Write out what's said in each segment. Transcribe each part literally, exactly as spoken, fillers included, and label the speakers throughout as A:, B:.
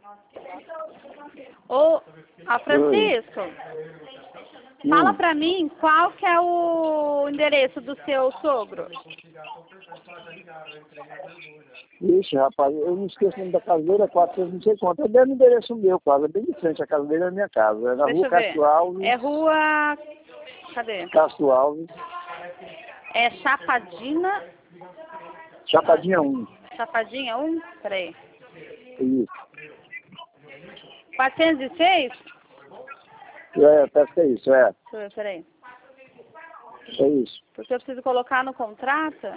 A: Ô, a Francisco,
B: Oi.
A: fala
B: Hum.
A: pra mim qual que é o endereço do seu sogro.
B: Ixi, rapaz, eu não esqueço o nome da casa dele, é quatrocentos, não sei quanto. É bem no endereço meu, quase, é bem de frente, a casa dele é a minha casa. É na
A: Deixa
B: rua
A: eu ver.
B: Castro Alves.
A: É rua... Cadê?
B: Castro Alves,
A: É Chapadina...
B: Chapadinha um.
A: Chapadinha um? Peraí.
B: Isso.
A: quatrocentos e seis?
B: É, parece que é isso, é.
A: Deixa eu ver, peraí.
B: É isso.
A: Porque eu preciso colocar no contrato.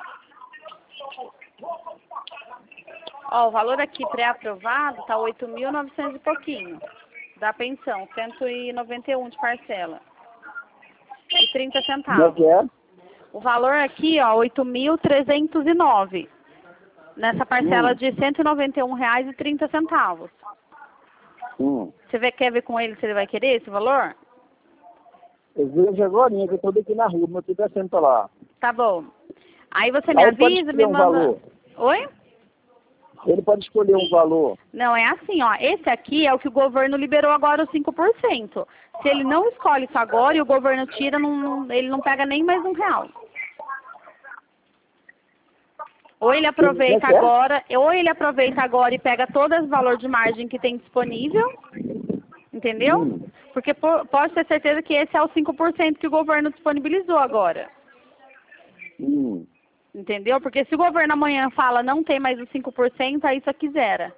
A: Ó, o valor aqui pré-aprovado tá oito mil e novecentos e pouquinho. Da pensão, cento e noventa e um de parcela. E trinta
B: Como é
A: centavos.
B: que é?
A: O valor aqui, ó, oito mil trezentos e nove. Nessa parcela
B: Hum.
A: de cento e noventa e um reais e trinta centavos.
B: Hum.
A: Você vê, quer ver com ele se ele vai querer esse valor?
B: Eu vejo agora que eu tô aqui na rua, mas eu tô descendo pra lá.
A: Tá bom. Aí você me
B: Aí ele pode
A: avisa,
B: escolher
A: me
B: um
A: manda...
B: valor.
A: Oi?
B: Ele pode escolher um valor.
A: Não, é assim, ó. Esse aqui é o que o governo liberou agora, os cinco por cento. Se ele não escolhe isso agora e o governo tira, não, não, ele não pega nem mais um real. Ou ele aproveita
B: Como é que é?
A: agora, ou ele aproveita agora e pega todo esse valor de margem que tem disponível, entendeu?
B: Hum.
A: Porque po- pode ter certeza que esse é o cinco por cento que o governo disponibilizou agora.
B: Hum.
A: Entendeu? Porque se o governo amanhã fala não tem mais os cinco por cento, aí isso aqui zera.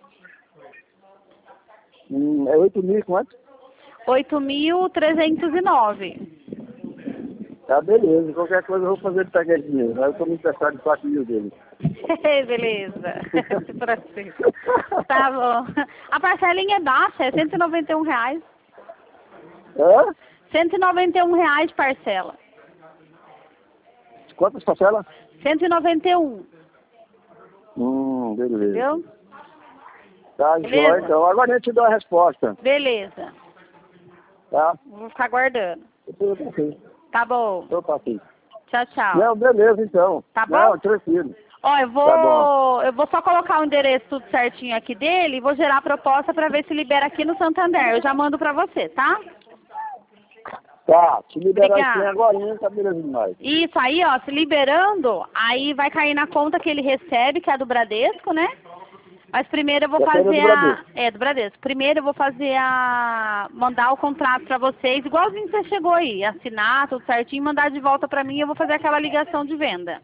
B: Hum. É oito mil e quanto?
A: oito mil trezentos e nove.
B: Tá, beleza. Qualquer coisa eu vou fazer ele pegar esse dinheiro. Aí eu tô me emprestado de quatro mil dele.
A: Beleza. Francisco. Tá bom. A parcelinha é baixa, é cento e noventa e um reais.
B: Hã?
A: cento e noventa e um reais de parcela.
B: Quantas parcelas?
A: cento e noventa e um.
B: Hum, beleza.
A: Entendeu?
B: Tá,
A: Beleza?
B: jóia. Então agora eu te dou a resposta.
A: Beleza.
B: Tá?
A: Vou ficar aguardando.
B: Eu passei.
A: Tá bom.
B: Eu passei.
A: Tchau, tchau.
B: Não, beleza então.
A: Tá bom?
B: Não, tranquilo.
A: Ó, eu vou,
B: Tá bom.
A: eu vou só colocar o endereço tudo certinho aqui dele e vou gerar a proposta pra ver se libera aqui no Santander. Eu já mando pra você, tá?
B: Tá, se liberar
A: Obrigada.
B: assim agora, tá beleza demais.
A: Isso aí, ó, se liberando, aí vai cair na conta que ele recebe, que é do Bradesco, né? Mas primeiro eu vou
B: Essa era
A: fazer
B: do
A: a...
B: Bradesco.
A: É, do Bradesco. Primeiro eu vou fazer a... Mandar o contrato pra vocês, igualzinho que você chegou aí. Assinar tudo certinho, mandar de volta pra mim e eu vou fazer aquela ligação de venda.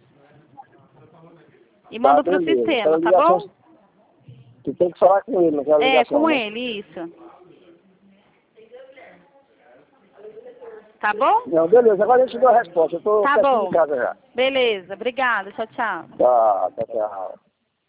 A: E mando
B: Tá,
A: pro
B: beleza.
A: sistema,
B: Aquela
A: tá
B: ligação,
A: bom?
B: tu tem que falar com ele naquela
A: É,
B: ligação,
A: com
B: né?
A: ele, isso. Tá bom?
B: Não, beleza. Agora eu te dou a resposta. Eu tô
A: Tá
B: pertinho
A: bom.
B: de casa já.
A: Beleza, obrigada, tchau, tchau.
B: Tá, tá, tchau.